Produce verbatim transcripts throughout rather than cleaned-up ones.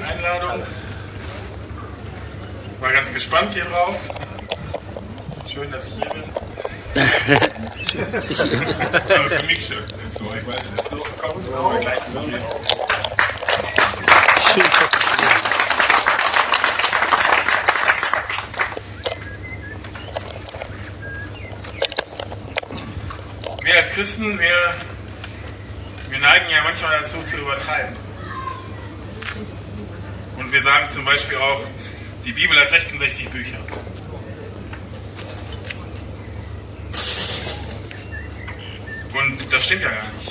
Einladung. War ganz gespannt hier drauf. Schön, dass ich hier bin. Aber für mich schön. So, ich weiß, es loskommt, so, aber gleich möglich. Wir als Christen, wir, wir neigen ja manchmal dazu zu übertreiben. Und wir sagen zum Beispiel auch, die Bibel hat sechsundsechzig Bücher. Und das stimmt ja gar nicht.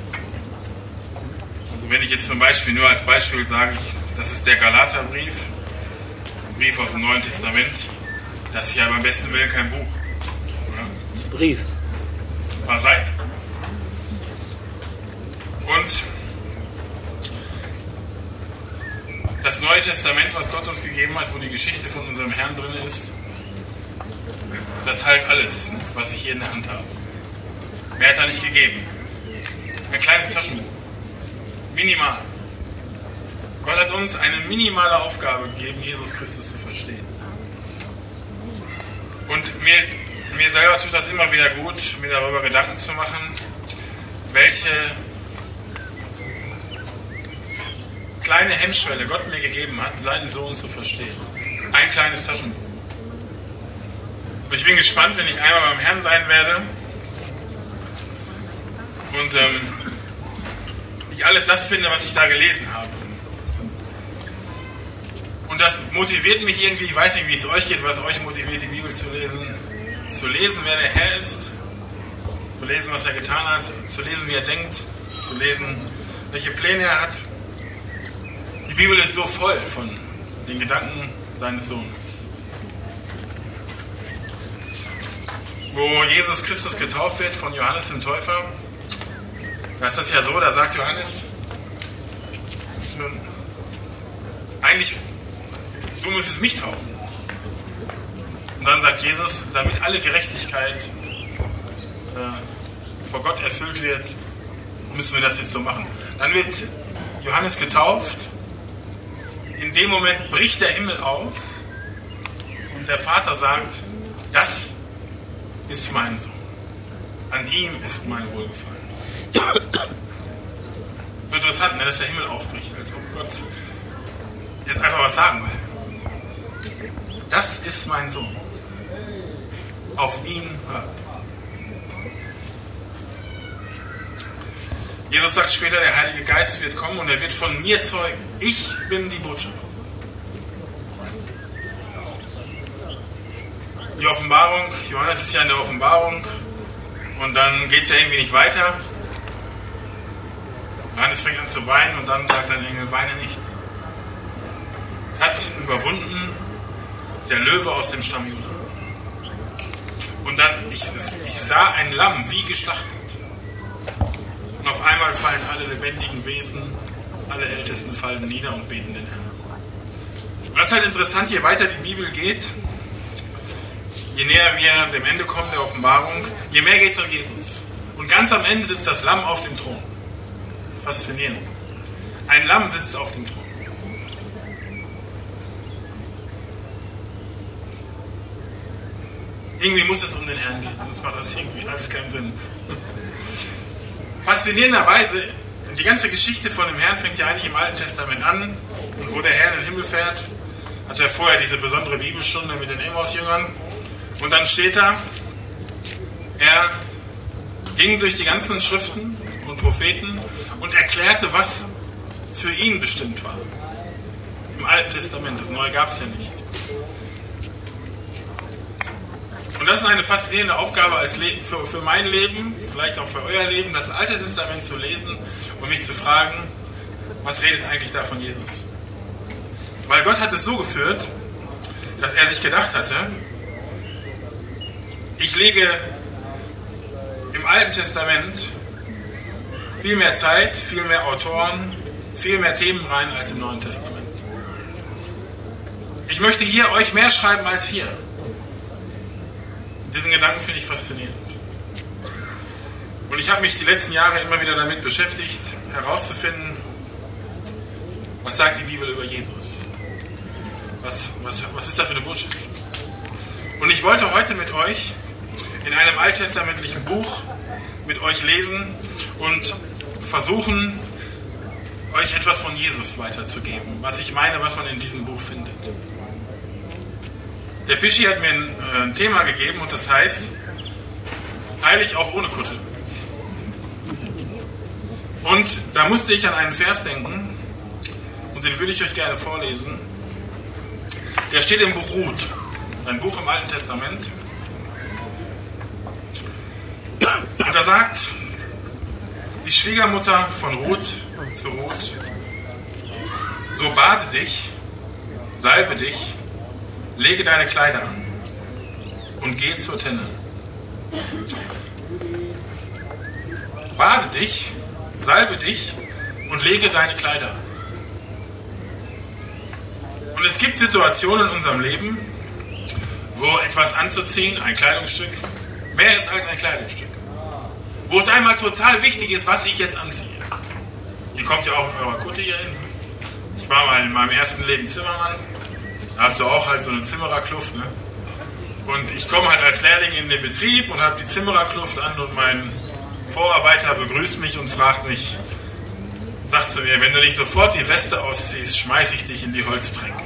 Also wenn ich jetzt zum Beispiel nur als Beispiel sage, das ist der Galaterbrief, ein Brief aus dem Neuen Testament, das ist ja beim besten Willen kein Buch. Oder? Brief. Ein paar Seiten. Und das Neue Testament, was Gott uns gegeben hat, wo die Geschichte von unserem Herrn drin ist, das ist halt alles, was ich hier in der Hand habe. Mehr hat er nicht gegeben. Ein kleines Taschenbuch. Minimal. Gott hat uns eine minimale Aufgabe gegeben, Jesus Christus zu verstehen. Und mir, mir selber tut das immer wieder gut, mir darüber Gedanken zu machen, welche kleine Hemmschwelle Gott mir gegeben hat, seinen Sohn zu verstehen. Ein kleines Taschenbuch. Und ich bin gespannt, wenn ich einmal beim Herrn sein werde und ähm, ich alles das finde, was ich da gelesen habe. Und das motiviert mich irgendwie, ich weiß nicht, wie es euch geht, was euch motiviert, die Bibel zu lesen. Zu lesen, wer der Herr ist, zu lesen, was er getan hat, zu lesen, wie er denkt, zu lesen, welche Pläne er hat. Die Bibel ist so voll von den Gedanken seines Sohnes. Wo Jesus Christus getauft wird von Johannes dem Täufer, da ist das ja so, da sagt Johannes, eigentlich, du müsstest mich taufen. Und dann sagt Jesus, damit alle Gerechtigkeit äh, vor Gott erfüllt wird, müssen wir das jetzt so machen. Dann wird Johannes getauft. In dem Moment bricht der Himmel auf und der Vater sagt, das ist mein Sohn. An ihm ist mein Wohlgefallen. So interessant, ne, dass der Himmel aufbricht, als ob Gott jetzt einfach was sagen will. Das ist mein Sohn. Auf ihn hört. Jesus sagt später, der Heilige Geist wird kommen und er wird von mir zeugen. Ich bin die Botschaft. Die Offenbarung, Johannes ist ja in der Offenbarung und dann geht es ja irgendwie nicht weiter. Johannes fängt an zu weinen und dann sagt ein Engel, weine nicht. Es hat überwunden der Löwe aus dem Stamm Juda. Und dann, ich, ich sah ein Lamm wie geschlachtet. Und auf einmal fallen alle lebendigen Wesen, alle Ältesten fallen nieder und beten den Herrn. Und das ist halt interessant, je weiter die Bibel geht, je näher wir dem Ende kommen der Offenbarung, je mehr geht es um Jesus. Und ganz am Ende sitzt das Lamm auf dem Thron. Faszinierend. Ein Lamm sitzt auf dem Thron. Irgendwie muss es um den Herrn gehen. Sonst macht das irgendwie alles keinen Sinn. Faszinierenderweise, die ganze Geschichte von dem Herrn fängt ja eigentlich im Alten Testament an. Und wo der Herr in den Himmel fährt, hat er vorher diese besondere Bibelstunde mit den Emmaus-Jüngern. Und dann steht da, er ging durch die ganzen Schriften und Propheten und erklärte, was für ihn bestimmt war. Im Alten Testament, das Neue gab es ja nicht. Und das ist eine faszinierende Aufgabe als Le- für, für mein Leben, vielleicht auch für euer Leben, das Alte Testament zu lesen und mich zu fragen, was redet eigentlich da von Jesus? Weil Gott hat es so geführt, dass er sich gedacht hatte, ich lege im Alten Testament viel mehr Zeit, viel mehr Autoren, viel mehr Themen rein als im Neuen Testament. Ich möchte hier euch mehr schreiben als hier. Diesen Gedanken finde ich faszinierend. Und ich habe mich die letzten Jahre immer wieder damit beschäftigt, herauszufinden, Was sagt die Bibel über Jesus? Was, was, was ist das für eine Botschaft? Und ich wollte heute mit euch in einem alttestamentlichen Buch mit euch lesen und versuchen, euch etwas von Jesus weiterzugeben, was ich meine, was man in diesem Buch findet. Der Fischi hat mir ein, äh, ein Thema gegeben und das heißt, heilig auch ohne Kutte. Und da musste ich an einen Vers denken und den würde ich euch gerne vorlesen. Der steht im Buch Ruth, das ist ein Buch im Alten Testament. Und da sagt die Schwiegermutter von Ruth zu Ruth: So bade dich, salbe dich, lege deine Kleider an und geh zur Tenne. Bade dich, salbe dich und lege deine Kleider an. Und es gibt Situationen in unserem Leben, wo etwas anzuziehen, ein Kleidungsstück, mehr ist als ein Kleidungsstück. Wo es einmal total wichtig ist, was ich jetzt anziehe. Ihr kommt ja auch in eurer Kutte hier hin. Ich war mal in meinem ersten Leben Zimmermann. Da hast du auch halt so eine Zimmererkluft, ne? Und ich komme halt als Lehrling in den Betrieb und habe die Zimmererkluft an und mein Vorarbeiter begrüßt mich und fragt mich, sagt zu mir, wenn du nicht sofort die Weste ausziehst, schmeiß ich dich in die Holztränke.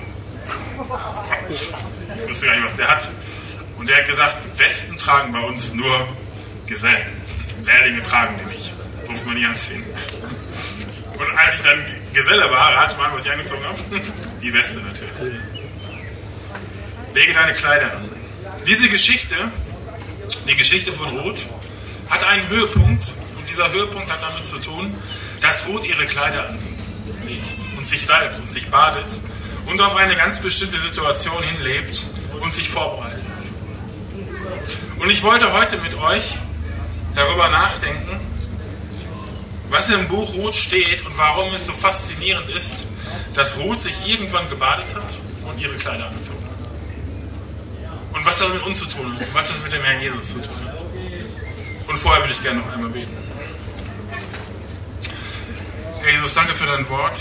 Ich wusste gar nicht, was der hat. Und der hat gesagt, Westen tragen bei uns nur Gesellen. Lehrlinge tragen die nicht. Durfte man nie anziehen. Und als ich dann Geselle war, hatte man, was ich angezogen habe, die Weste natürlich. Lege deine Kleider an. Diese Geschichte, die Geschichte von Ruth, hat einen Höhepunkt. Und dieser Höhepunkt hat damit zu tun, dass Ruth ihre Kleider anlegt und sich salbt und sich badet und auf eine ganz bestimmte Situation hinlebt und sich vorbereitet. Und ich wollte heute mit euch darüber nachdenken, was im Buch Ruth steht und warum es so faszinierend ist, dass Ruth sich irgendwann gebadet hat und ihre Kleider angezogen hat. Und was das mit uns zu tun hat und was das mit dem Herrn Jesus zu tun hat. Und vorher würde ich gerne noch einmal beten. Herr Jesus, danke für dein Wort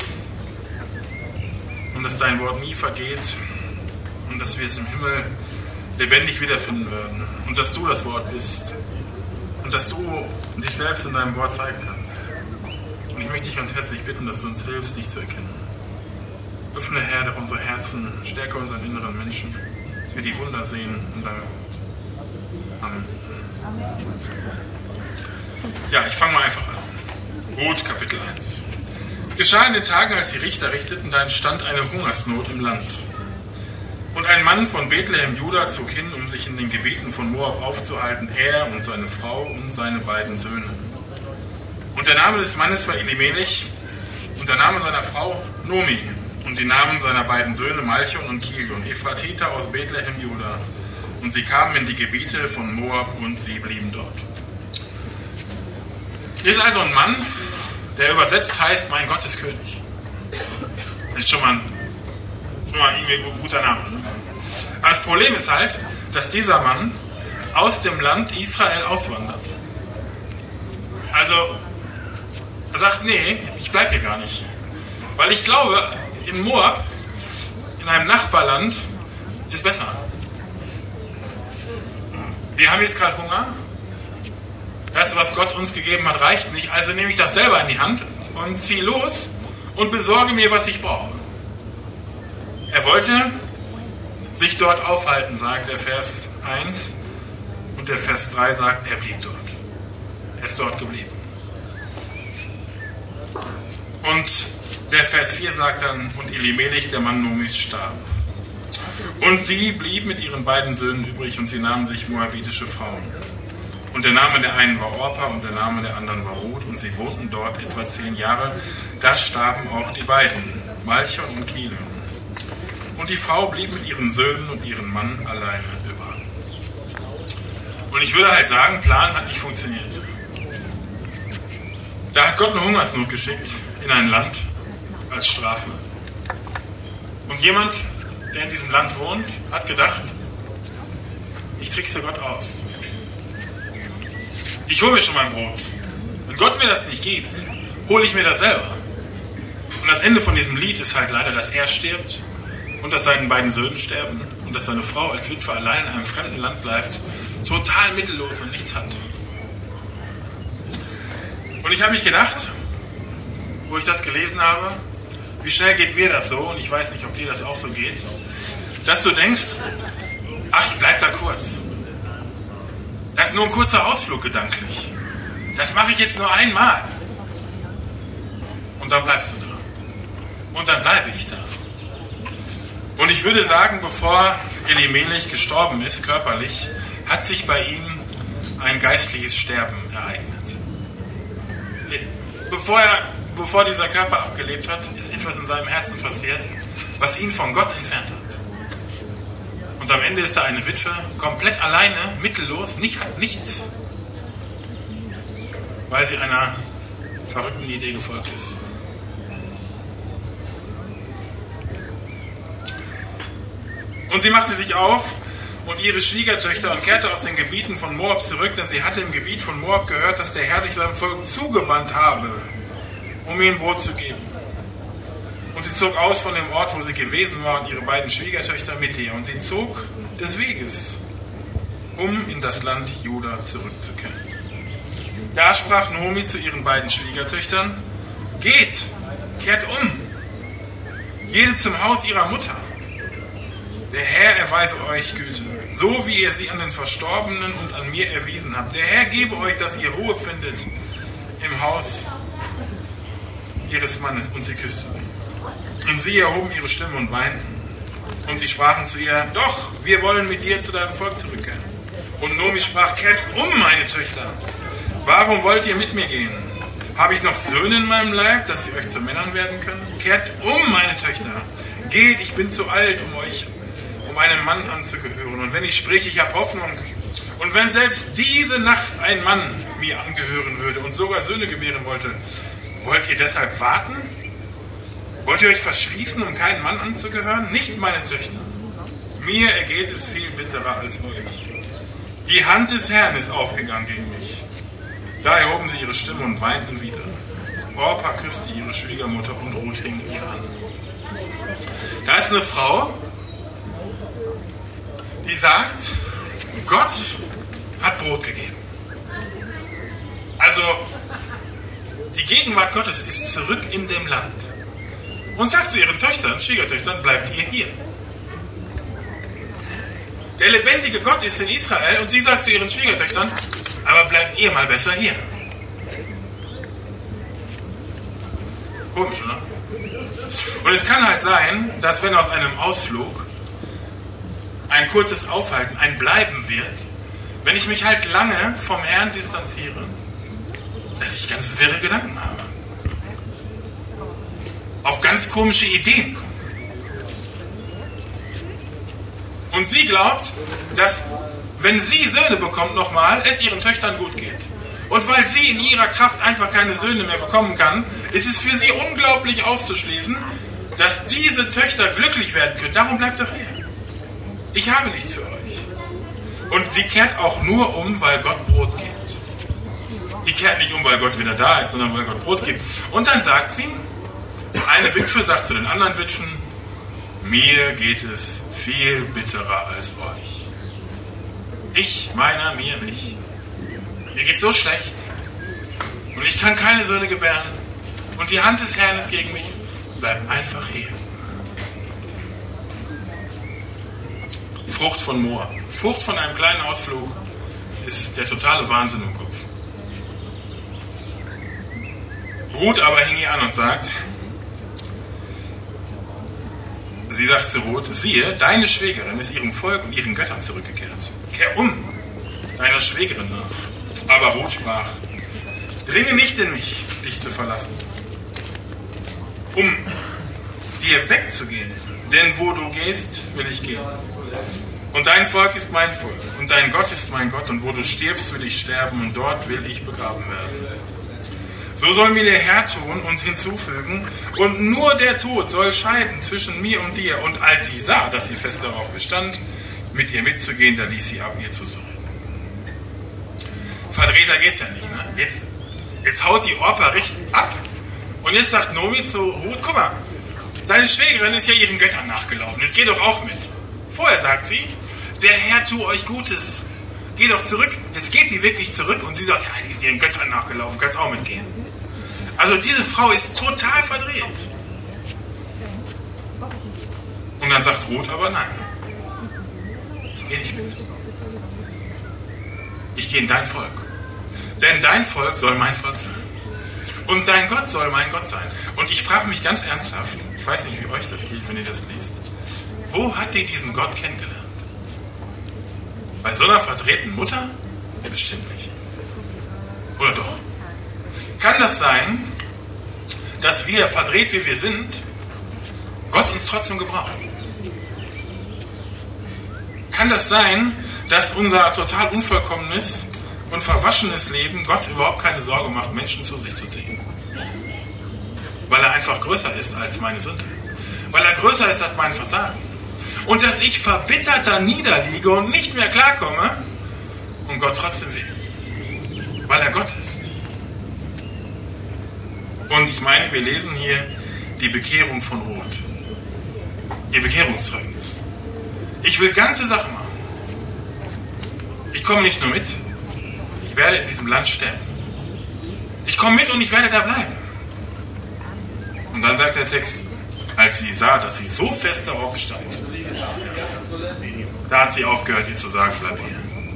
und dass dein Wort nie vergeht und dass wir es im Himmel lebendig wiederfinden werden und dass du das Wort bist und dass du dich selbst in deinem Wort zeigen kannst. Und ich möchte dich ganz herzlich bitten, dass du uns hilfst, dich zu erkennen. Öffne, Herr, doch unsere Herzen, stärke unseren inneren Menschen, dass wir die Wunder sehen in deinem Wort. Amen. Ja, ich fange mal einfach an. Ruth, Kapitel eins. Es geschah in den Tagen, als die Richter richteten, da entstand eine Hungersnot im Land. Und ein Mann von Bethlehem, Juda, zog hin, um sich in den Gebieten von Moab aufzuhalten, er und seine Frau und seine beiden Söhne. Und der Name des Mannes war Elimelech und der Name seiner Frau Nomi und die Namen seiner beiden Söhne Malchion und Kilion, Ephratiter aus Bethlehem, Juda. Und sie kamen in die Gebiete von Moab und sie blieben dort. Hier ist also ein Mann, der übersetzt heißt, mein Gott ist König. Das ist schon mal ein, ist schon mal irgendwie ein guter Name. Aber das Problem ist halt, dass dieser Mann aus dem Land Israel auswandert. Also, er sagt, nee, ich bleibe hier gar nicht. Weil ich glaube, in Moab, in einem Nachbarland, ist besser. Wir haben jetzt gerade Hunger. Weißt du, was Gott uns gegeben hat, reicht nicht. Also nehme ich das selber in die Hand und ziehe los und besorge mir, was ich brauche. Er wollte sich dort aufhalten, sagt der Vers eins. Und der Vers drei sagt, er blieb dort. Er ist dort geblieben. Und der Vers vier sagt dann, und Elimelech, der Mann Nomis, starb. Und sie blieb mit ihren beiden Söhnen übrig und sie nahmen sich moabitische Frauen. Und der Name der einen war Orpa und der Name der anderen war Ruth und sie wohnten dort etwa zehn Jahre. Da starben auch die beiden, Malchion und Kilion. Und die Frau blieb mit ihren Söhnen und ihrem Mann alleine über. Und ich würde halt sagen, Plan hat nicht funktioniert. Da hat Gott eine Hungersnot geschickt in ein Land als Strafe. Und jemand, der in diesem Land wohnt, hat gedacht, ich trickse Gott aus. Ich hole mir schon mein Brot. Wenn Gott mir das nicht gibt, hole ich mir das selber. Und das Ende von diesem Lied ist halt leider, dass er stirbt und dass seine beiden Söhne sterben und dass seine Frau als Witwe allein in einem fremden Land bleibt, total mittellos und nichts hat. Und ich habe mich gedacht, wo ich das gelesen habe, wie schnell geht mir das so, und ich weiß nicht, ob dir das auch so geht, dass du denkst, ach, ich bleib da kurz. Das ist nur ein kurzer Ausflug gedanklich. Das mache ich jetzt nur einmal. Und dann bleibst du da. Und dann bleibe ich da. Und ich würde sagen, bevor Elimelech gestorben ist, körperlich, hat sich bei ihm ein geistliches Sterben ereignet. Bevor, er, bevor dieser Körper abgelebt hat, ist etwas in seinem Herzen passiert, was ihn von Gott entfernt hat. Und am Ende ist da eine Witwe, komplett alleine, mittellos, nicht, hat nichts, weil sie einer verrückten Idee gefolgt ist. Und sie machte sich auf und ihre Schwiegertöchter und kehrte aus den Gebieten von Moab zurück, denn sie hatte im Gebiet von Moab gehört, dass der Herr sich seinem Volk zugewandt habe, um ihnen Brot zu geben. Und sie zog aus von dem Ort, wo sie gewesen war, und ihre beiden Schwiegertöchter mit ihr. Und sie zog des Weges, um in das Land Juda zurückzukehren. Da sprach Naomi zu ihren beiden Schwiegertöchtern: Geht, kehrt um, jede zum Haus ihrer Mutter. Der Herr erweise euch Güte, so wie ihr sie an den Verstorbenen und an mir erwiesen habt. Der Herr gebe euch, dass ihr Ruhe findet im Haus ihres Mannes. Und sie küsste sie. Und sie erhoben ihre Stimme und weinten. Und sie sprachen zu ihr: Doch, wir wollen mit dir zu deinem Volk zurückkehren. Und Naomi sprach: Kehrt um, meine Töchter. Warum wollt ihr mit mir gehen? Habe ich noch Söhne in meinem Leib, dass sie euch zu Männern werden können? Kehrt um, meine Töchter. Geht, ich bin zu alt, um euch um einem Mann anzugehören. Und wenn ich sprich, ich habe Hoffnung. Und wenn selbst diese Nacht ein Mann mir angehören würde und sogar Söhne gebären wollte, wollt ihr deshalb warten? Wollt ihr euch verschließen, um keinen Mann anzugehören? Nicht, meine Töchter. Mir ergeht es viel bitterer als euch. Die Hand des Herrn ist aufgegangen gegen mich. Da erhoben sie ihre Stimme und weinten wieder. Orpa küsste ihre Schwiegermutter und Ruth hing ihr an. Da ist eine Frau, die sagt, Gott hat Brot gegeben. Also, die Gegenwart Gottes ist zurück in dem Land. Und sagt zu ihren Töchtern, Schwiegertöchtern, bleibt ihr hier. Der lebendige Gott ist in Israel und sie sagt zu ihren Schwiegertöchtern, aber bleibt ihr mal besser hier. Komisch, oder? Und es kann halt sein, dass wenn aus einem Ausflug ein kurzes Aufhalten, ein Bleiben wird, wenn ich mich halt lange vom Herrn distanziere, dass ich ganz wirre Gedanken habe. Auf ganz komische Ideen komme. Und sie glaubt, dass, wenn sie Söhne bekommt nochmal, es ihren Töchtern gut geht. Und weil sie in ihrer Kraft einfach keine Söhne mehr bekommen kann, ist es für sie unglaublich auszuschließen, dass diese Töchter glücklich werden können. Darum bleibt doch hier. Ich habe nichts für euch. Und sie kehrt auch nur um, weil Gott Brot gibt. Die kehrt nicht um, weil Gott wieder da ist, sondern weil Gott Brot gibt. Und dann sagt sie, eine Witwe sagt zu den anderen Witwen, mir geht es viel bitterer als euch. Ich, meiner, mir nicht. Mir geht es so schlecht. Und ich kann keine Söhne gebären. Und die Hand des Herrn ist gegen mich. Bleib einfach hier. Frucht von Moab. Frucht von einem kleinen Ausflug ist der totale Wahnsinn im Kopf. Ruth aber hing ihr an und sagt, sie sagt zu Ruth, siehe, deine Schwägerin ist ihrem Volk und ihren Göttern zurückgekehrt. Kehr um, deiner Schwägerin nach. Aber Ruth sprach, dringe nicht in mich, dich zu verlassen, um dir wegzugehen, denn wo du gehst, will ich gehen. Und dein Volk ist mein Volk, und dein Gott ist mein Gott, und wo du stirbst, will ich sterben, und dort will ich begraben werden. So soll mir der Herr tun und hinzufügen, und nur der Tod soll scheiden zwischen mir und dir. Und als sie sah, dass sie fest darauf bestand, mit ihr mitzugehen, da ließ sie ab, ihr zuzureden. Verdrehter geht's ja nicht, ne? Jetzt, jetzt haut die Orpa richtig ab Und jetzt sagt Nomi zu Ruth, guck mal, deine Schwägerin ist ja ihren Göttern nachgelaufen. Jetzt geh doch auch mit. Vorher sagt sie, der Herr tut euch Gutes. Geh doch zurück. Jetzt geht sie wirklich zurück und sie sagt, ja, die ist ihren Göttern nachgelaufen, kannst auch mitgehen. Also diese Frau ist total verdreht. Und dann sagt Ruth aber nein. Ich gehe nicht mit. Ich gehe in dein Volk. Denn dein Volk soll mein Volk sein. Und dein Gott soll mein Gott sein. Und ich frage mich ganz ernsthaft, ich weiß nicht, wie euch das geht, wenn ihr das liest, wo hat ihr diesen Gott kennengelernt? Bei so einer verdrehten Mutter? Bestimmt nicht. Oder doch? Kann das sein, dass wir, verdreht wie wir sind, Gott uns trotzdem gebraucht? Kann das sein, dass unser total unvollkommenes und verwaschenes Leben Gott überhaupt keine Sorge macht, Menschen zu sich zu ziehen? Weil er einfach größer ist als meine Sünde. Weil er größer ist als mein Versagen. Und dass ich verbittert da niederliege und nicht mehr klarkomme und Gott trotzdem wählt. Weil er Gott ist. Und ich meine, wir lesen hier die Bekehrung von Ruth. Ihr Bekehrungszeugnis. Ich will ganze Sachen machen. Ich komme nicht nur mit, ich werde in diesem Land sterben. Ich komme mit und ich werde da bleiben. Und dann sagt der Text, als sie sah, dass sie so fest darauf bestand, da hat sie aufgehört, ihr zu sagen, bleib hier.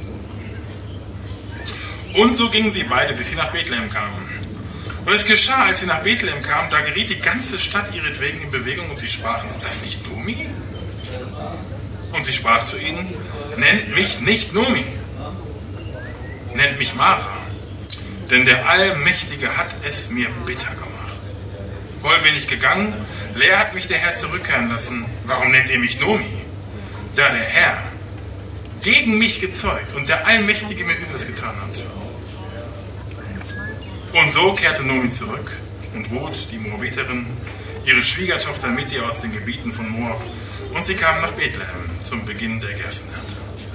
Und so gingen sie beide, bis sie nach Bethlehem kamen. Und es geschah, als sie nach Bethlehem kamen, da geriet die ganze Stadt ihretwegen in Bewegung und sie sprachen, ist das nicht Nomi? Und sie sprach zu ihnen, nennt mich nicht Nomi, nennt mich Mara, denn der Allmächtige hat es mir bitter gemacht. Voll bin ich gegangen, leer hat mich der Herr zurückkehren lassen. Warum nennt ihr mich Nomi? Da der Herr gegen mich gezeugt und der Allmächtige mir Übles getan hat. Und so kehrte Nomi zurück und Ruth, die Moabiterin, ihre Schwiegertochter mit ihr aus den Gebieten von Moab, und sie kamen nach Bethlehem zum Beginn der Gerstenernte.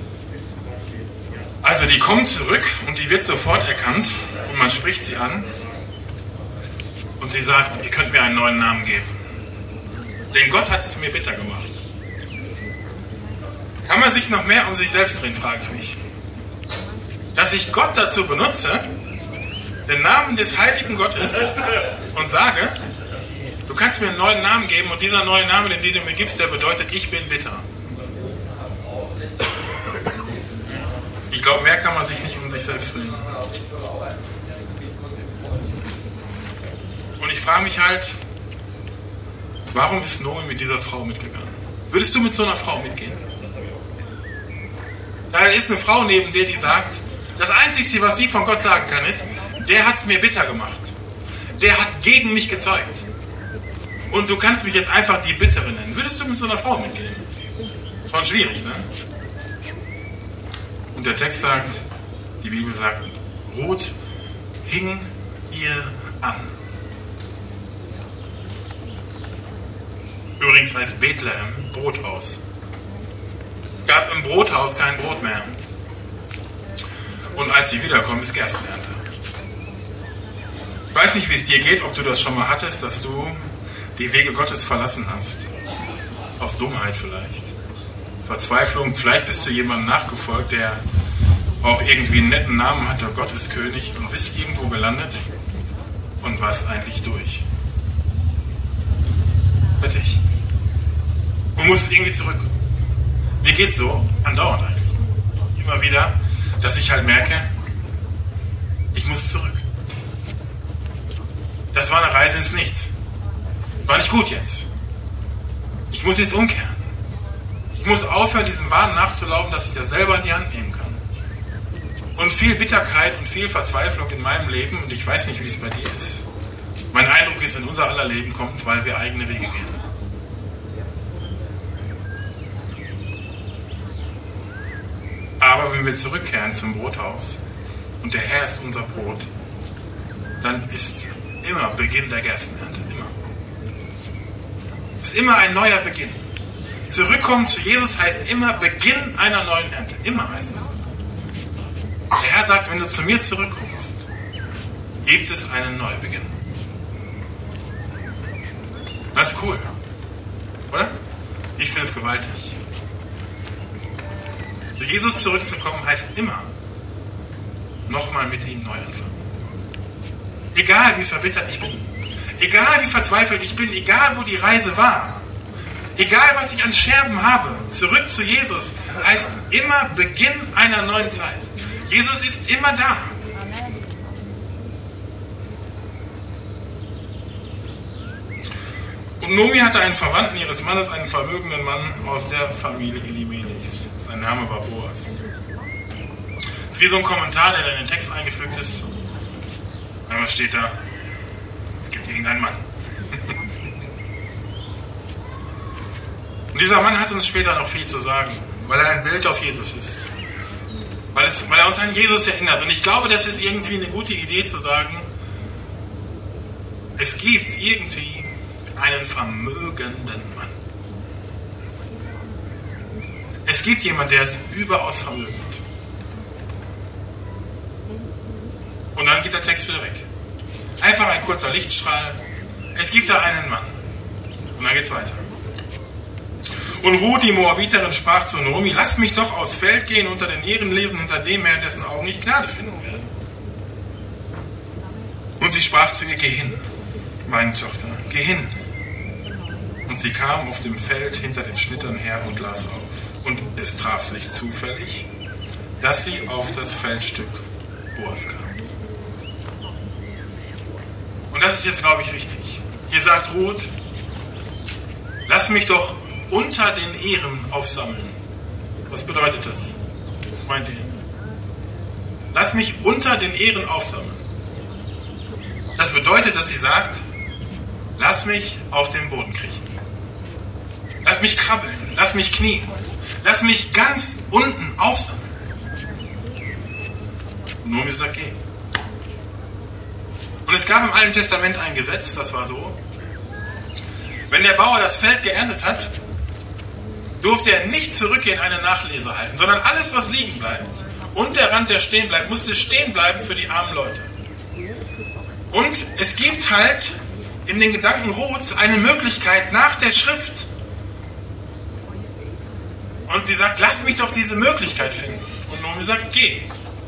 Also die kommt zurück und sie wird sofort erkannt und man spricht sie an und sie sagt, ihr könnt mir einen neuen Namen geben. Denn Gott hat es mir bitter gemacht. Kann man sich noch mehr um sich selbst drehen, frage ich mich. Dass ich Gott dazu benutze, den Namen des heiligen Gottes und sage, du kannst mir einen neuen Namen geben und dieser neue Name, den du mir gibst, der bedeutet, ich bin bitter. Ich glaube, mehr kann man sich nicht um sich selbst drehen. Und ich frage mich halt, warum ist Nomi mit dieser Frau mitgegangen? Würdest du mit so einer Frau mitgehen? Da ist eine Frau neben dir, die sagt, das Einzige, was sie von Gott sagen kann, ist, der hat es mir bitter gemacht. Der hat gegen mich gezeugt. Und du kannst mich jetzt einfach die Bittere nennen. Würdest du mit so einer Frau mitgehen? Das war schwierig, ne? Und der Text sagt, die Bibel sagt, Ruth hing ihr an. Übrigens heißt Bethlehem Brothaus. Es gab im Brothaus kein Brot mehr. Und als sie wiederkommt, ist Gerstenernte. Ich weiß nicht, wie es dir geht, ob du das schon mal hattest, dass du die Wege Gottes verlassen hast. Aus Dummheit vielleicht. Verzweiflung. Vielleicht bist du jemandem nachgefolgt, der auch irgendwie einen netten Namen hat, der Gott ist König, und bist irgendwo gelandet und warst eigentlich durch. Fertig. Und musst irgendwie zurück. Mir geht's so, andauernd eigentlich. Immer wieder, dass ich halt merke, ich muss zurück. Das war eine Reise ins Nichts. Das war nicht gut jetzt. Ich muss jetzt umkehren. Ich muss aufhören, diesem Wahn nachzulaufen, dass ich das selber in die Hand nehmen kann. Und viel Bitterkeit und viel Verzweiflung in meinem Leben, und ich weiß nicht, wie es bei dir ist. Mein Eindruck ist, in unser aller Leben kommt, weil wir eigene Wege gehen. Aber wenn wir zurückkehren zum Brothaus und der Herr ist unser Brot, dann ist immer Beginn der Gerstenernte. Immer. Es ist immer ein neuer Beginn. Zurückkommen zu Jesus heißt immer Beginn einer neuen Ernte. Immer heißt es das. Der Herr sagt, wenn du zu mir zurückkommst, gibt es einen Neubeginn. Das ist cool. Oder? Ich finde es gewaltig. Zu Jesus zurückzukommen heißt immer, nochmal mit ihm neu anfangen. Egal wie verbittert ich bin, egal wie verzweifelt ich bin, egal wo die Reise war, egal was ich an Scherben habe, zurück zu Jesus heißt immer Beginn einer neuen Zeit. Jesus ist immer da. Und Nomi hatte einen Verwandten ihres Mannes, einen vermögenden Mann aus der Familie Elimelechs. Sein Name war Boas. Das ist wie so ein Kommentar, der in den Text eingefügt ist. Einmal steht da, es gibt irgendeinen Mann. Und dieser Mann hat uns später noch viel zu sagen, weil er ein Bild auf Jesus ist. Weil, es, weil er uns an Jesus erinnert. Und ich glaube, das ist irgendwie eine gute Idee zu sagen, es gibt irgendwie einen vermögenden Mann. Es gibt jemanden, der ist überaus vermögend. Und dann geht der Text wieder weg. Einfach ein kurzer Lichtstrahl. Es gibt da einen Mann. Und dann geht's weiter. Und Ruth, die Moabiterin, sprach zu Naomi, lasst mich doch aufs Feld gehen, unter den Ähren lesen, hinter dem Herr, dessen Augen nicht Gnade finden werden. Und sie sprach zu ihr, geh hin, meine Tochter, geh hin. Und sie kam auf dem Feld hinter den Schnittern her und las auf. Und es traf sich zufällig, dass sie auf das Feldstück Boas kam. Und das ist jetzt, glaube ich, richtig. Hier sagt Ruth, lass mich doch unter den Ähren aufsammeln. Was bedeutet das? Was meint ihr? Lass mich unter den Ähren aufsammeln. Das bedeutet, dass sie sagt, lass mich auf den Boden kriechen. Lass mich krabbeln. Lass mich knien. Lass mich ganz unten aufsammeln. Und Naomi sagt, geh. Und es gab im Alten Testament ein Gesetz, das war so, wenn der Bauer das Feld geerntet hat, durfte er nicht zurückgehen, eine Nachlese halten, sondern alles, was liegen bleibt und der Rand, der stehen bleibt, musste stehen bleiben für die armen Leute. Und es gibt halt in den Gedanken Ruths eine Möglichkeit nach der Schrift. Und sie sagt, lass mich doch diese Möglichkeit finden. Und Naomi sagt, geh.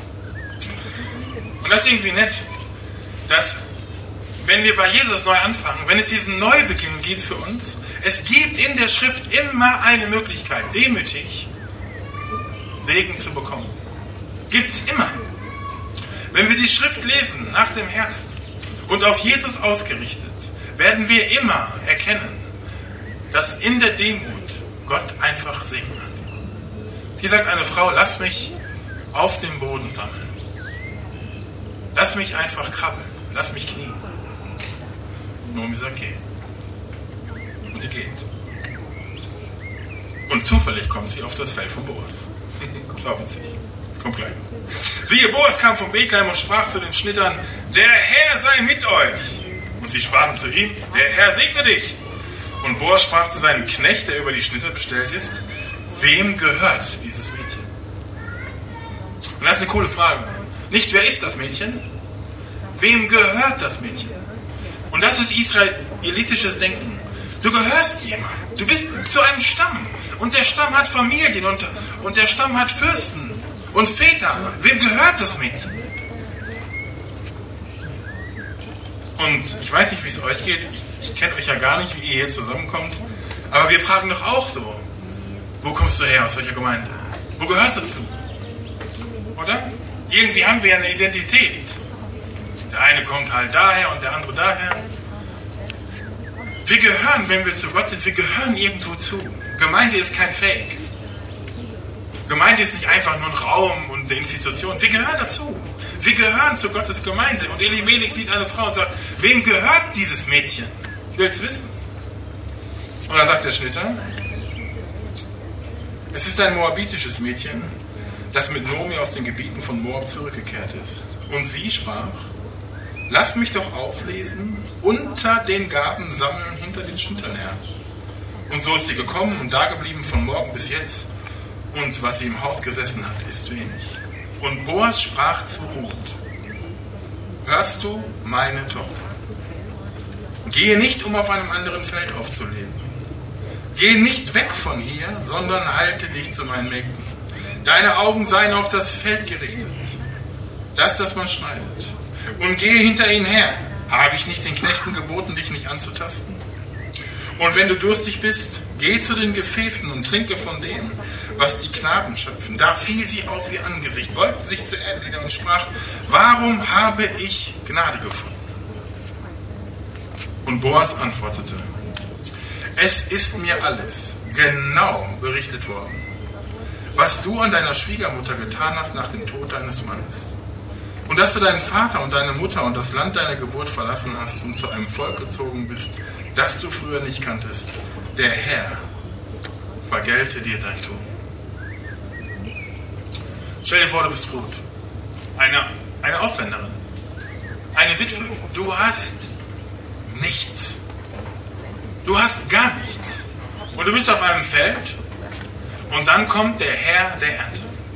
Und das ist irgendwie nett, dass wenn wir bei Jesus neu anfangen, wenn es diesen Neubeginn gibt für uns, es gibt in der Schrift immer eine Möglichkeit, demütig Segen zu bekommen. Gibt es immer. Wenn wir die Schrift lesen nach dem Herzen und auf Jesus ausgerichtet, werden wir immer erkennen, dass in der Demut Gott einfach Segen hat. Hier sagt eine Frau, lass mich auf dem Boden sammeln. Lass mich einfach krabbeln. Lass mich knien. Naomi sagt, geh. Und sie geht. Und zufällig kommt sie auf das Feld von Boas. Glauben Sie. Kommt gleich. Siehe, Boas kam von Bethlehem und sprach zu den Schnittern, der Herr sei mit euch. Und sie sprachen zu ihm, der Herr segne dich. Und Boas sprach zu seinem Knecht, der über die Schnitter bestellt ist, wem gehört dieses Mädchen? Und das ist eine coole Frage. Nicht, wer ist das Mädchen? Wem gehört das Mädchen? Und das ist israelitisches Denken. Du gehörst jemandem. Du bist zu einem Stamm. Und der Stamm hat Familien und, und der Stamm hat Fürsten und Väter. Wem gehört das Mädchen? Und ich weiß nicht, wie es euch geht. Ich kenne euch ja gar nicht, wie ihr hier zusammenkommt. Aber wir fragen doch auch so. Wo kommst du her? Aus welcher Gemeinde? Wo gehörst du zu? Oder? Irgendwie haben wir ja eine Identität. Der eine kommt halt daher und der andere daher. Wir gehören, wenn wir zu Gott sind, wir gehören irgendwo zu. Gemeinde ist kein Fake. Gemeinde ist nicht einfach nur ein Raum und eine Institution. Wir gehören dazu. Wir gehören zu Gottes Gemeinde. Und Elimelech sieht eine Frau und sagt, wem gehört dieses Mädchen? Ich will es wissen. Und dann sagt der Schnitter, es ist ein moabitisches Mädchen, das mit Naomi aus den Gebieten von Moab zurückgekehrt ist. Und sie sprach, lass mich doch auflesen, unter den Gaben sammeln hinter den Schnittern her. Und so ist sie gekommen und dageblieben von morgen bis jetzt. Und was sie im Haus gesessen hat, ist wenig. Und Boas sprach zu Ruth, hörst du, meine Tochter? Und Gehe nicht, um auf einem anderen Feld aufzuleben. Geh nicht weg von hier, sondern halte dich zu meinen Mägden. Deine Augen seien auf das Feld gerichtet. Lass das man schneidet. Und gehe hinter ihnen her. Habe ich nicht den Knechten geboten, dich nicht anzutasten? Und wenn du durstig bist, geh zu den Gefäßen und trinke von dem, was die Knaben schöpfen. Da fiel sie auf ihr Angesicht, beugte sich zur Erde nieder und sprach, warum habe ich Gnade gefunden? Und Boas antwortete, es ist mir alles genau berichtet worden, was du an deiner Schwiegermutter getan hast nach dem Tod deines Mannes. Und dass du deinen Vater und deine Mutter und das Land deiner Geburt verlassen hast und zu einem Volk gezogen bist, das du früher nicht kanntest. Der Herr vergelte dir dein Tun. Stell dir vor, du bist tot. Eine, eine Ausländerin. Eine Witwe. Du hast nichts. Du hast gar nichts. Und du bist auf einem Feld und dann kommt der Herr der Ernte.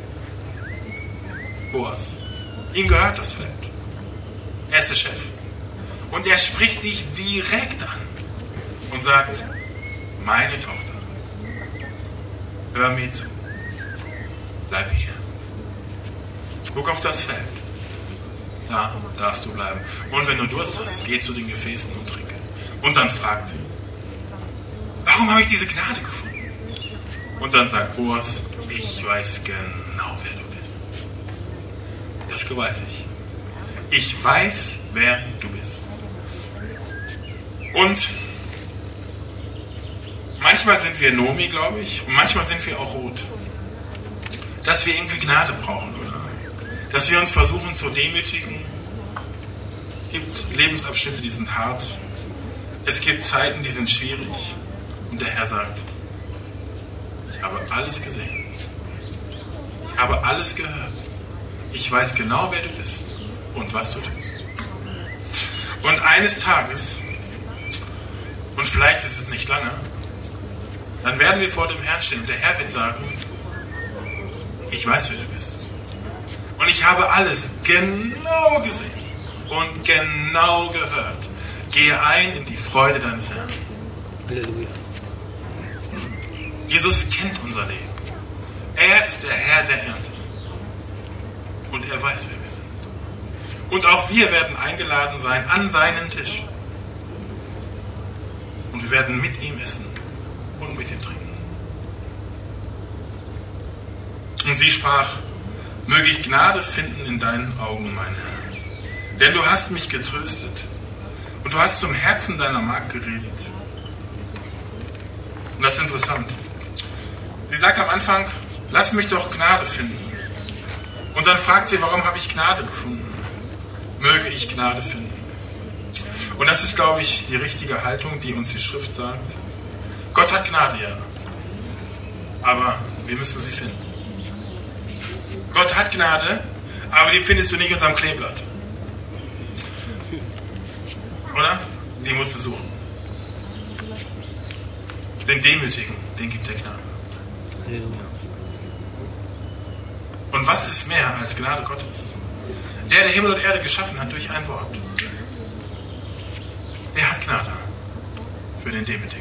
Boas. Ihm gehört das Feld. Er ist der Chef. Und er spricht dich direkt an und sagt, meine Tochter, hör mir zu. Bleib hier. Guck auf das Feld. Da darfst du bleiben. Und wenn du Durst hast, geh zu den Gefäßen und trinke. Und dann fragt sie, warum habe ich diese Gnade gefunden? Und dann sagt Boas, ich weiß genau, wer du bist. Das ist gewaltig. Ich weiß, wer du bist. Und manchmal sind wir Nomi, glaube ich, und manchmal sind wir auch Ruth. Dass wir irgendwie Gnade brauchen, oder? Dass wir uns versuchen zu demütigen. Es gibt Lebensabschnitte, die sind hart. Es gibt Zeiten, die sind schwierig. Und der Herr sagt, ich habe alles gesehen. Ich habe alles gehört. Ich weiß genau, wer du bist und was du tust. Und eines Tages, und vielleicht ist es nicht lange, dann werden wir vor dem Herrn stehen und der Herr wird sagen, ich weiß, wer du bist. Und ich habe alles genau gesehen und genau gehört. Gehe ein in die Freude deines Herrn. Halleluja. Jesus kennt unser Leben. Er ist der Herr der Ernte. Und er weiß, wer wir sind. Und auch wir werden eingeladen sein an seinen Tisch. Und wir werden mit ihm essen und mit ihm trinken. Und sie sprach, möge ich Gnade finden in deinen Augen, mein Herr. Denn du hast mich getröstet und du hast zum Herzen deiner Magd geredet. Und das ist interessant. Sie sagt am Anfang, lass mich doch Gnade finden. Und dann fragt sie, warum habe ich Gnade gefunden? Möge ich Gnade finden. Und das ist, glaube ich, die richtige Haltung, die uns die Schrift sagt. Gott hat Gnade, ja. Aber wir müssen sie finden. Gott hat Gnade, aber die findest du nicht unterm Kleeblatt. Oder? Die musst du suchen. Den Demütigen, den gibt er Gnade. Und was ist mehr als Gnade Gottes? Der, der Himmel und Erde geschaffen hat durch ein Wort. Der hat Gnade für den Demütigen.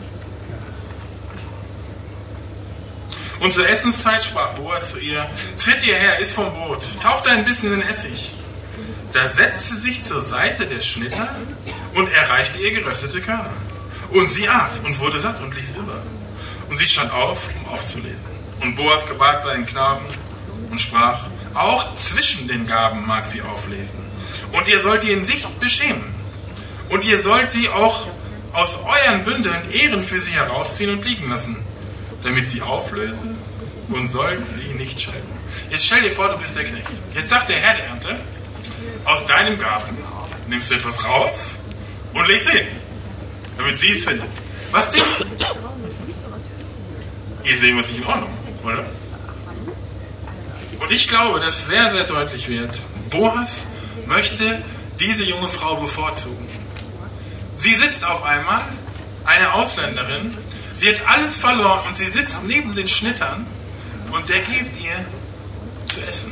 Und zur Essenszeit sprach Boas zu ihr, tritt hierher, iss vom Brot, tauchte ein bisschen in Essig. Da setzte sie sich zur Seite der Schnitter und erreichte ihr geröstete Körner. Und sie aß und wurde satt und ließ über. Und sie stand auf, um aufzulesen. Und Boas gebat seinen Knaben und sprach, auch zwischen den Gaben mag sie auflesen. Und ihr sollt ihn nicht beschämen. Und ihr sollt sie auch aus euren Bündeln Ehren für sie herausziehen und liegen lassen, damit sie auflöse und sollt sie nicht scheiden. Jetzt stell dir vor, du bist der Knecht. Jetzt sagt der Herr der Ernte, aus deinem Garten nimmst du etwas raus und legst hin, damit sie es findet. Was denkst du? Hier ist irgendwas nicht in Ordnung, oder? Und ich glaube, dass sehr, sehr deutlich wird, Boas möchte diese junge Frau bevorzugen. Sie sitzt auf einmal, eine Ausländerin, sie hat alles verloren und sie sitzt neben den Schnittern und der gibt ihr zu essen.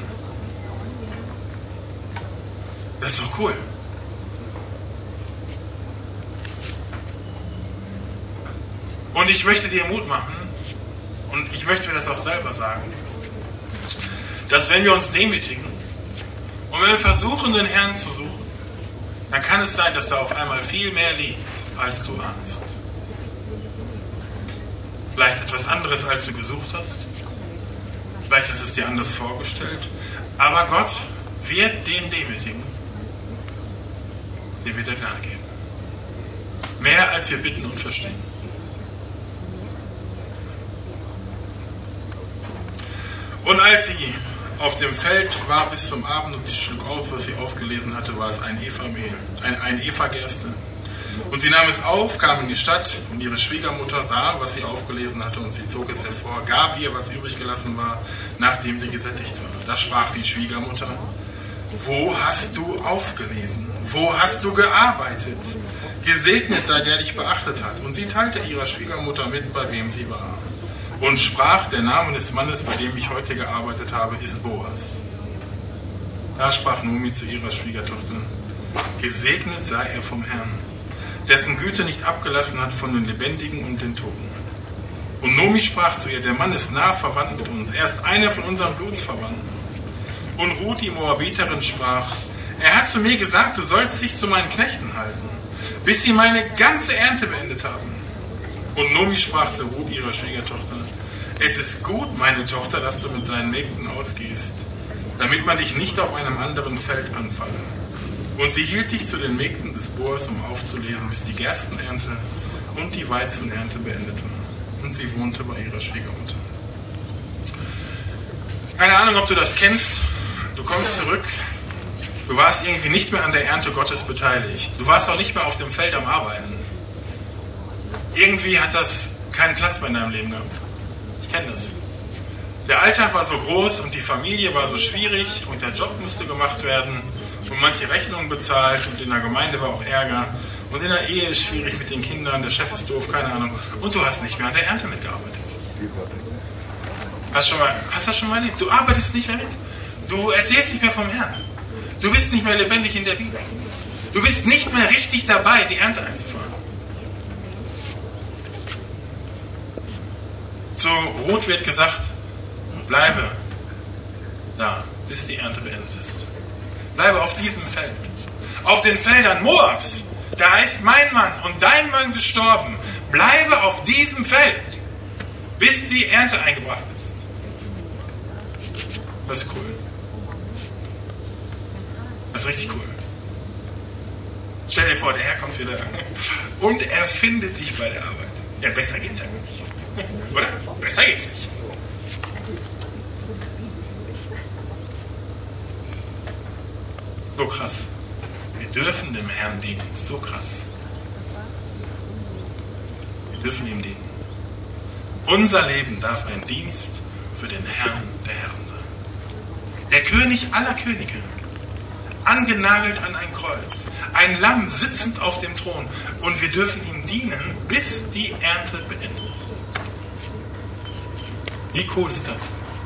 Das ist doch cool. Und ich möchte dir Mut machen, und ich möchte mir das auch selber sagen, dass wenn wir uns demütigen und wenn wir versuchen, den Herrn zu suchen, dann kann es sein, dass da auf einmal viel mehr liegt, als du ahnst. Vielleicht etwas anderes, als du gesucht hast. Vielleicht ist es dir anders vorgestellt. Aber Gott wird den demütigen, den wird er Gnade geben. Mehr als wir bitten und verstehen. Und als sie auf dem Feld war bis zum Abend und sie schlug aus, was sie ausgelesen hatte, war es ein Epha-Mehl, ein, ein Epha-Gerste. Und sie nahm es auf, kam in die Stadt und ihre Schwiegermutter sah, was sie aufgelesen hatte und sie zog es hervor, gab ihr, was übrig gelassen war, nachdem sie gesättigt war. Da sprach die Schwiegermutter: Wo hast du aufgelesen? Wo hast du gearbeitet? Gesegnet sei der dich beachtet hat. Und sie teilte ihrer Schwiegermutter mit, bei wem sie war. Und sprach: Der Name des Mannes, bei dem ich heute gearbeitet habe, ist Boas. Da sprach Naomi zu ihrer Schwiegertochter: Gesegnet sei er vom Herrn, dessen Güte nicht abgelassen hat von den Lebendigen und den Toten. Und Naomi sprach zu ihr: Der Mann ist nah verwandt mit uns, er ist einer von unseren Blutsverwandten. Und Ruth, die Moabiterin, sprach: Er hat zu mir gesagt, du sollst dich zu meinen Knechten halten, bis sie meine ganze Ernte beendet haben. Und Naomi sprach zu Ruth, ihrer Schwiegertochter: Es ist gut, meine Tochter, dass du mit seinen Mägden ausgehst, damit man dich nicht auf einem anderen Feld anfalle. Und sie hielt sich zu den Mägden des Boas, um aufzulesen, bis die Gerstenernte und die Weizenernte beendet war. Und sie wohnte bei ihrer Schwiegermutter. Keine Ahnung, ob du das kennst. Du kommst zurück. Du warst irgendwie nicht mehr an der Ernte Gottes beteiligt. Du warst auch nicht mehr auf dem Feld am Arbeiten. Irgendwie hat das keinen Platz mehr in deinem Leben gehabt. Ich kenne das. Der Alltag war so groß und die Familie war so schwierig und der Job musste gemacht werden und manche Rechnungen bezahlt und in der Gemeinde war auch Ärger und in der Ehe ist schwierig mit den Kindern, der Chef ist doof, keine Ahnung. Und du hast nicht mehr an der Ernte mitgearbeitet. Hast, schon mal, hast du das schon mal erlebt? Du arbeitest nicht mehr mit. Du erzählst nicht mehr vom Herrn. Du bist nicht mehr lebendig in der Bibel. Du bist nicht mehr richtig dabei, die Ernte einzufahren. Zu Ruth wird gesagt: Bleibe da, bis die Ernte beendet ist. Bleibe auf diesem Feld. Auf den Feldern Moabs. Da ist mein Mann und dein Mann gestorben. Bleibe auf diesem Feld, bis die Ernte eingebracht ist. Das ist cool. Das ist richtig cool. Stell dir vor, der Herr kommt wieder und er findet dich bei der Arbeit. Ja, besser geht's ja nicht. Oder? Besser geht's nicht. So krass. Wir dürfen dem Herrn dienen. So krass. Wir dürfen ihm dienen. Unser Leben darf ein Dienst für den Herrn der Herren sein. Der König aller Könige. Angenagelt an ein Kreuz. Ein Lamm sitzend auf dem Thron. Und wir dürfen ihm dienen, bis die Ernte beendet. Wie cool ist das?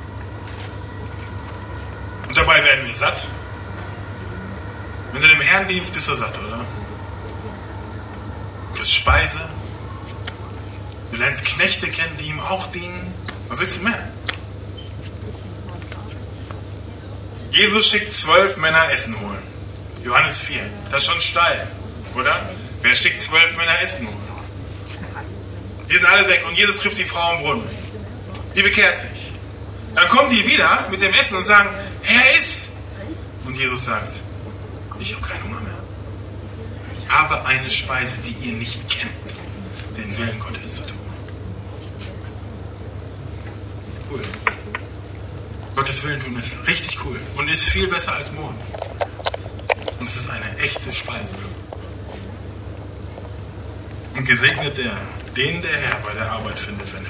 Und dabei werden wir satt. Wenn du dem Herrn dienst, bist du satt, oder? Du kriegst Speise. Du lernst Knechte kennen, die ihm auch dienen. Was willst du mehr? Jesus schickt zwölf Männer Essen holen. Johannes vier. Das ist schon steil, oder? Wer schickt zwölf Männer Essen holen? Die sind alle weg und Jesus trifft die Frau im Brunnen. Die bekehrt sich. Dann kommt die wieder mit dem Essen und sagen: Herr, iss! Und Jesus sagt: Ich habe keinen Hunger mehr. Ich habe eine Speise, die ihr nicht kennt, den Willen Gottes zu tun. Cool. Gottes Willen tun ist richtig cool und ist viel besser als Mond. Und es ist eine echte Speise. Und gesegnet der, den der Herr bei der Arbeit findet, wenn immer.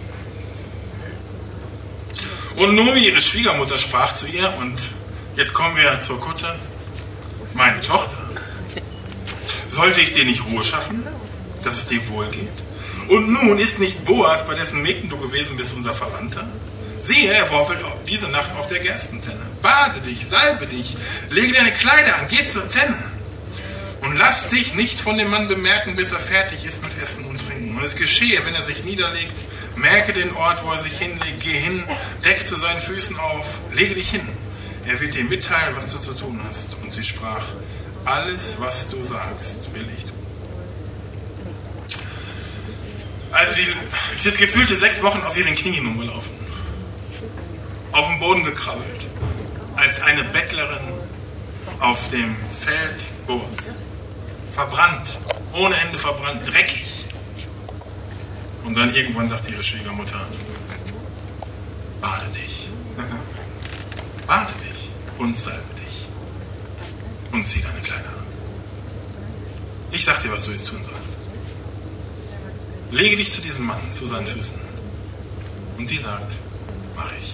Und Naomi, ihre Schwiegermutter, sprach zu ihr, und jetzt kommen wir zur Kutte: Meine Tochter, sollte ich dir nicht Ruhe schaffen, dass es dir wohl geht? Und nun ist nicht Boas, bei dessen Mägden du gewesen bist, unser Verwandter? Siehe, er warfelt diese Nacht auf der Gerstentenne. Bade dich, salbe dich, lege deine Kleider an, geh zur Tenne. Und lass dich nicht von dem Mann bemerken, bis er fertig ist mit Essen und Trinken. Und es geschehe, wenn er sich niederlegt, merke den Ort, wo er sich hinlegt, geh hin, decke zu seinen Füßen auf, lege dich hin. Er wird dir mitteilen, was du zu tun hast. Und sie sprach, alles, was du sagst, will ich tun. Also die, sie ist gefühlte sechs Wochen auf ihren Knien rumgelaufen. Auf dem Boden gekrabbelt. Als eine Bettlerin auf dem Feld Boas. Verbrannt. Ohne Ende verbrannt. Dreckig. Und dann irgendwann sagt ihre Schwiegermutter, bade dich. Bade dich und salbe dich. Und zieh deine Kleider an. Ich sag dir, was du jetzt tun sollst. Lege dich zu diesem Mann, zu seinen Füßen. Und sie sagt, mach ich.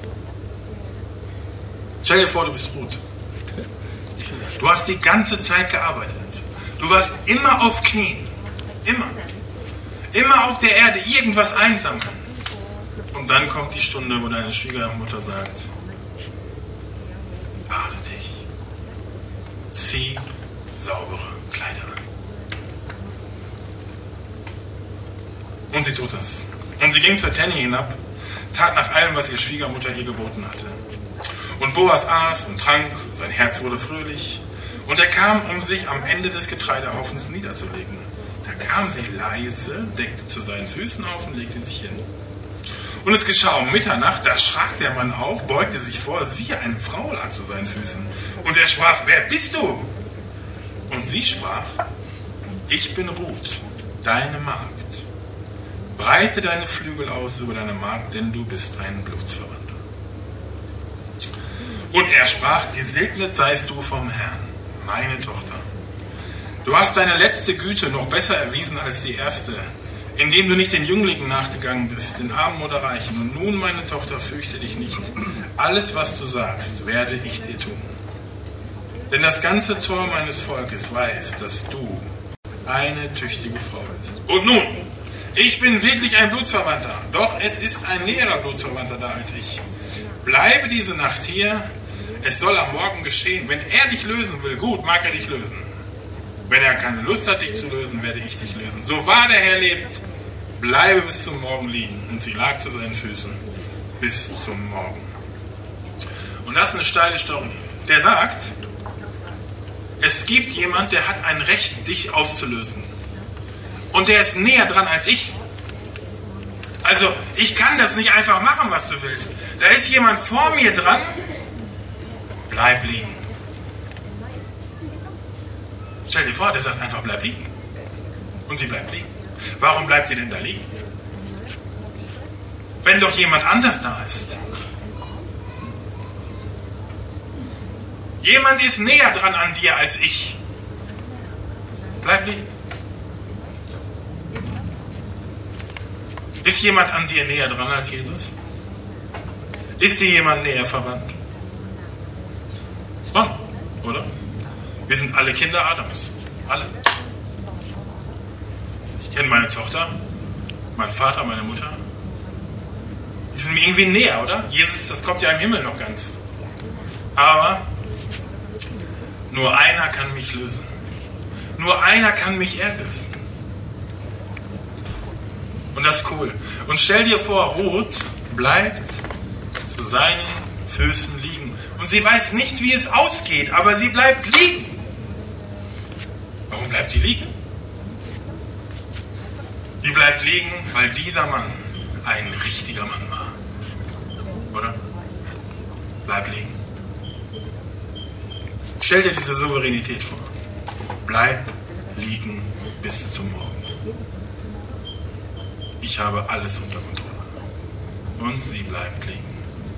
Stell dir vor, du bist Ruth. Du hast die ganze Zeit gearbeitet. Du warst immer auf Knien. Immer. Immer auf der Erde irgendwas einsammeln. Und dann kommt die Stunde, wo deine Schwiegermutter sagt, bade dich. Zieh saubere Kleider an. Und sie tut es. Und sie ging zur Tenne hinab, tat nach allem, was ihre Schwiegermutter ihr geboten hatte. Und Boas aß und trank, sein Herz wurde fröhlich. Und er kam, um sich am Ende des Getreidehaufens niederzulegen. Da kam sie leise, deckte zu seinen Füßen auf und legte sich hin. Und es geschah um Mitternacht, da schrak der Mann auf, beugte sich vor, siehe, eine Frau lag zu seinen Füßen. Und er sprach, wer bist du? Und sie sprach, ich bin Ruth, deine Magd. Breite deine Flügel aus über deine Magd, denn du bist ein Blutsverwandter. Und er sprach, gesegnet seist du vom Herrn, meine Tochter. Du hast deine letzte Güte noch besser erwiesen als die erste, indem du nicht den Jünglingen nachgegangen bist, den Armen oder Reichen. Und nun, meine Tochter, fürchte dich nicht. Alles, was du sagst, werde ich dir tun. Denn das ganze Tor meines Volkes weiß, dass du eine tüchtige Frau bist. Und nun, ich bin wirklich ein Blutsverwandter, doch es ist ein näherer Blutsverwandter da als ich. Bleibe diese Nacht hier, es soll am Morgen geschehen. Wenn er dich lösen will, gut, mag er dich lösen. Wenn er keine Lust hat, dich zu lösen, werde ich dich lösen. So wahr der Herr lebt, bleibe bis zum Morgen liegen. Und sie lag zu seinen Füßen bis zum Morgen. Und das ist eine steile Story. Der sagt, es gibt jemand, der hat ein Recht, dich auszulösen. Und der ist näher dran als ich. Also, ich kann das nicht einfach machen, was du willst. Da ist jemand vor mir dran. Bleib liegen. Stell dir vor, der sagt einfach, bleib liegen. Und sie bleibt liegen. Warum bleibt ihr denn da liegen? Wenn doch jemand anders da ist. Jemand ist näher dran an dir als ich. Bleib liegen. Ist jemand an dir näher dran als Jesus? Ist dir jemand näher verwandt? Schon, oder? Wir sind alle Kinder Adams. Alle. Ich kenne meine Tochter, mein Vater, meine Mutter. Die sind mir irgendwie näher, oder? Jesus, das kommt ja im Himmel noch ganz. Aber nur einer kann mich lösen. Nur einer kann mich erlösen. Und das ist cool. Und stell dir vor, Ruth bleibt zu seinen Füßen liegen. Und sie weiß nicht, wie es ausgeht, aber sie bleibt liegen. Warum bleibt sie liegen? Sie bleibt liegen, weil dieser Mann ein richtiger Mann war. Oder? Bleib liegen. Stell dir diese Souveränität vor. Bleib liegen bis zum Morgen. Ich habe alles unter Kontrolle. Und sie bleibt liegen.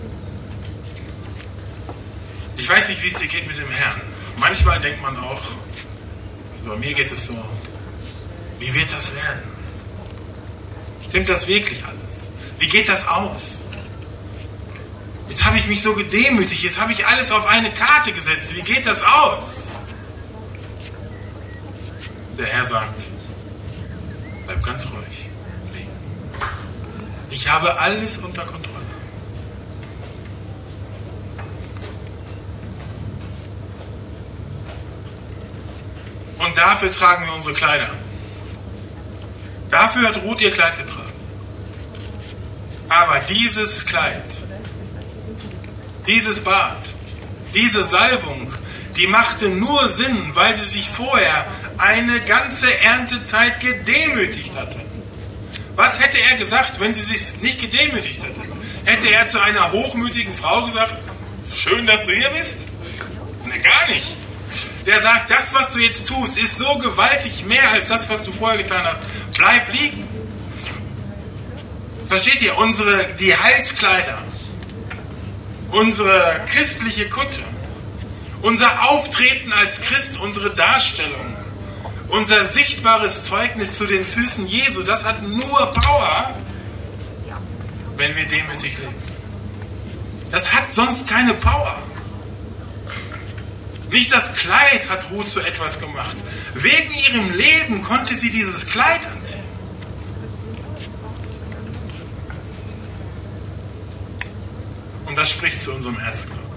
Ich weiß nicht, wie es dir geht mit dem Herrn. Manchmal denkt man auch, also bei mir geht es so, wie wird das werden? Stimmt das wirklich alles? Wie geht das aus? Jetzt habe ich mich so gedemütigt, jetzt habe ich alles auf eine Karte gesetzt. Wie geht das aus? Der Herr sagt, bleib ganz ruhig. Ich habe alles unter Kontrolle. Und dafür tragen wir unsere Kleider. Dafür hat Ruth ihr Kleid getragen. Aber dieses Kleid, dieses Bad, diese Salbung, die machte nur Sinn, weil sie sich vorher eine ganze Erntezeit gedemütigt hatte. Was hätte er gesagt, wenn sie sich nicht gedemütigt hätte? Hätte er zu einer hochmütigen Frau gesagt, schön, dass du hier bist? Ne, gar nicht. Der sagt, das, was du jetzt tust, ist so gewaltig mehr als das, was du vorher getan hast. Bleib liegen. Versteht ihr? Unsere, die Heilskleider, unsere christliche Kutte, unser Auftreten als Christ, unsere Darstellung, unser sichtbares Zeugnis zu den Füßen Jesu, das hat nur Power, wenn wir demütig leben. Das hat sonst keine Power. Nicht das Kleid hat Ruth zu etwas gemacht. Wegen ihrem Leben konnte sie dieses Kleid anziehen. Und das spricht zu unserem Herzen, glaube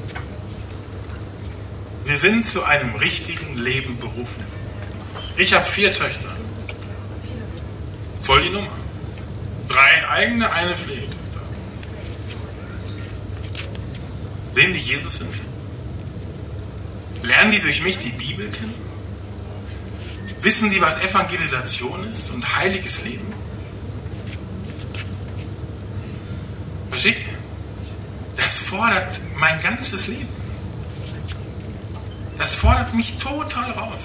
ich. Wir sind zu einem richtigen Leben berufen. Ich habe vier Töchter. Voll die Nummer. Drei eigene, eine Pflegetochter. Sehen die Jesus in mir? Lernen die durch mich die Bibel kennen? Wissen sie, was Evangelisation ist und heiliges Leben? Versteht ihr? Das fordert mein ganzes Leben. Das fordert mich total raus.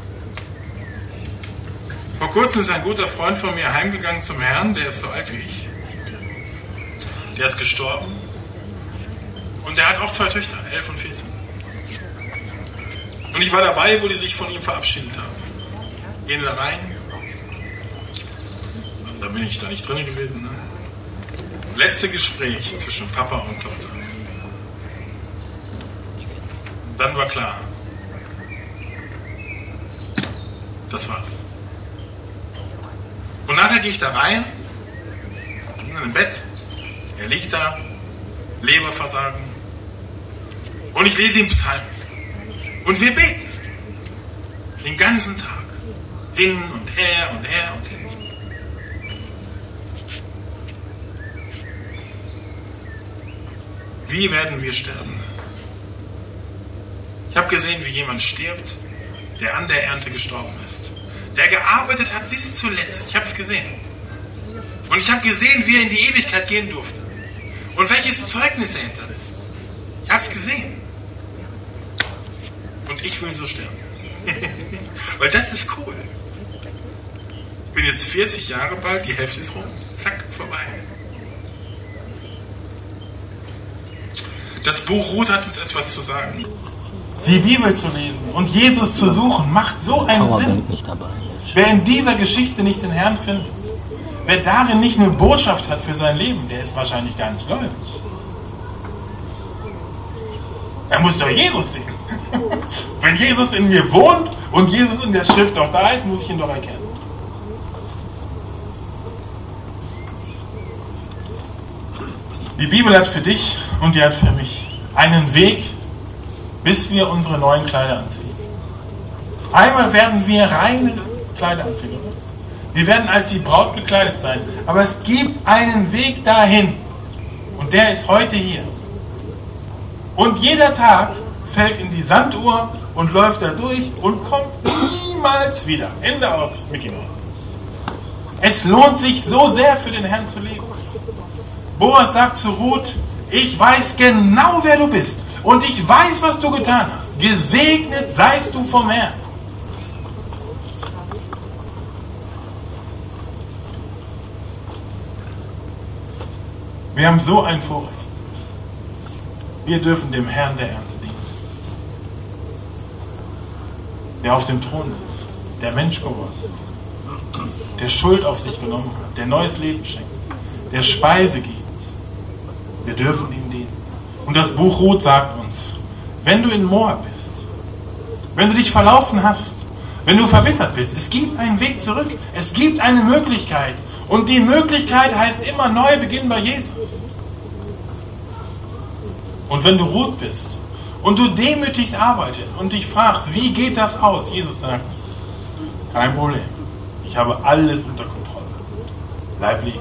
Vor kurzem ist ein guter Freund von mir heimgegangen zum Herrn, der ist so alt wie ich. Der ist gestorben. Und der hat auch zwei Töchter, elf und vierzehn. Und ich war dabei, wo die sich von ihm verabschiedet haben. Gehen da rein. Also da bin ich da nicht drin gewesen. Ne? Letzte Gespräch zwischen Papa und Tochter. Dann war klar. Das war's. Und nachher gehe ich da rein, in einem Bett, er liegt da, Leberversagen, und ich lese ihm Psalmen. Und wir beten. Den ganzen Tag. Hin und her und her und hin. Wie werden wir sterben? Ich habe gesehen, wie jemand stirbt, der an der Ernte gestorben ist. Der gearbeitet hat bis zuletzt. Ich habe es gesehen. Und ich habe gesehen, wie er in die Ewigkeit gehen durfte. Und welches Zeugnis er hinterlässt. Ich habe es gesehen. Und ich will so sterben. Weil das ist cool. Ich bin jetzt vierzig Jahre bald, die Hälfte ist rum. Zack, vorbei. Das Buch Ruth hat uns etwas zu sagen. Die Bibel zu lesen und Jesus zu suchen, macht so einen Sinn. Wer in dieser Geschichte nicht den Herrn findet, wer darin nicht eine Botschaft hat für sein Leben, der ist wahrscheinlich gar nicht gläubig. Er muss doch Jesus sehen. Wenn Jesus in mir wohnt und Jesus in der Schrift auch da ist, muss ich ihn doch erkennen. Die Bibel hat für dich und die hat für mich einen Weg, bis wir unsere neuen Kleider anziehen. Einmal werden wir reine Kleider anziehen. Wir werden als die Braut gekleidet sein. Aber es gibt einen Weg dahin. Und der ist heute hier. Und jeder Tag fällt in die Sanduhr und läuft da durch und kommt niemals wieder. Ende aus, Mickey Mouse. Es lohnt sich so sehr für den Herrn zu leben. Boas sagt zu Ruth, ich weiß genau, wer du bist. Und ich weiß, was du getan hast. Gesegnet seist du vom Herrn. Wir haben so ein Vorrecht. Wir dürfen dem Herrn der Ernte dienen. Der auf dem Thron sitzt, der Mensch geworden ist, der Schuld auf sich genommen hat, der neues Leben schenkt, der Speise gibt. Wir dürfen ihm dienen. Und das Buch Ruth sagt uns, wenn du in Moab bist, wenn du dich verlaufen hast, wenn du verbittert bist, es gibt einen Weg zurück, es gibt eine Möglichkeit. Und die Möglichkeit heißt immer Neubeginn bei Jesus. Und wenn du Ruth bist und du demütig arbeitest und dich fragst, wie geht das aus? Jesus sagt, kein Problem, ich habe alles unter Kontrolle. Bleib liegen.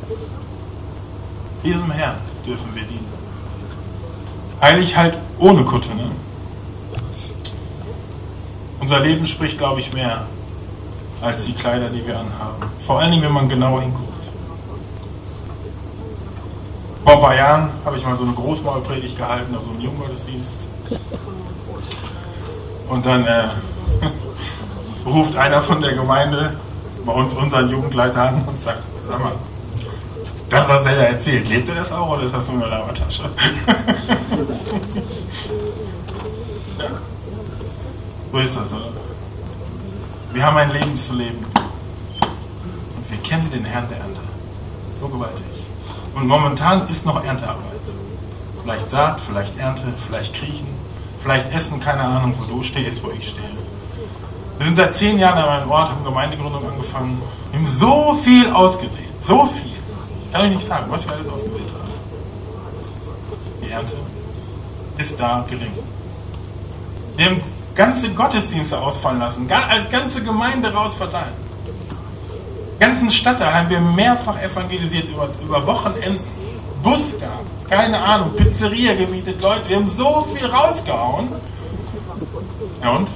Diesem Herrn dürfen wir dienen. Eigentlich halt ohne Kutte, ne? Unser Leben spricht, glaube ich, mehr als die Kleider, die wir anhaben. Vor allen Dingen, wenn man genau hinguckt. Vor ein paar Jahren habe ich mal so eine Großmaulpredigt gehalten auf so einem Junggottesdienst. Und dann äh, ruft einer von der Gemeinde bei uns unseren Jugendleiter an und sagt, sag mal, das, was er da erzählt, lebt er das auch oder ist das nur eine Labertasche? Ja. So ist das, oder? Wir haben ein Leben zu leben. Und wir kennen den Herrn der Ernte. So gewaltig. Und momentan ist noch Erntearbeit. Vielleicht Saat, vielleicht Ernte, vielleicht Kriechen, vielleicht Essen, keine Ahnung, wo du stehst, wo ich stehe. Wir sind seit zehn Jahren an meinem Ort, haben Gemeindegründung angefangen. Wir haben so viel ausgesät. So viel. Ich kann euch nicht sagen, was wir alles ausgewählt haben. Die Ernte ist da gering. Wir haben ganze Gottesdienste ausfallen lassen, als ganze Gemeinde raus verteilen. Ganzen Stadtteil haben wir mehrfach evangelisiert über, über Wochenenden. Bus gehabt, keine Ahnung, Pizzeria gemietet, Leute. Wir haben so viel rausgehauen. Ja und?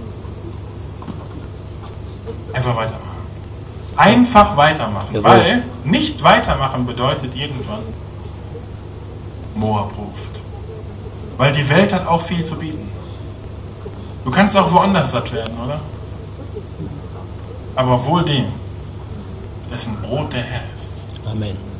Einfach weitermachen. Einfach weitermachen, Jawohl. Weil nicht weitermachen bedeutet irgendwann Moab ruft. Weil die Welt hat auch viel zu bieten. Du kannst auch woanders satt werden, oder? Aber wohl dem, dessen Brot der Herr ist. Amen.